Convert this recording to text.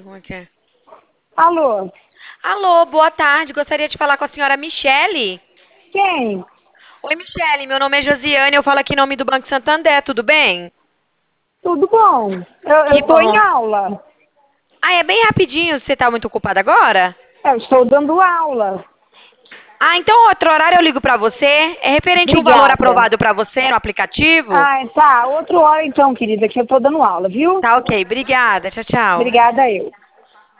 Como é que é? Alô, Alô, boa tarde. Gostaria de falar com a senhora Michele. quem? Oi, Michele. Meu nome é Josiane. Eu falo aqui em nome do Banco Santander. Tudo bem? Tudo bom? Que Eu tô em bom. aula. Ah, é bem rapidinho. Você tá muito ocupada agora? Eu estou dando aula. Ah, então outro horário eu ligo pra você. É referente ao valor Obrigada. aprovado pra você no aplicativo? Ah, tá. Outra hora então, querida, que eu tô dando aula, viu? Tá ok. Obrigada. Tchau, tchau. Obrigada eu.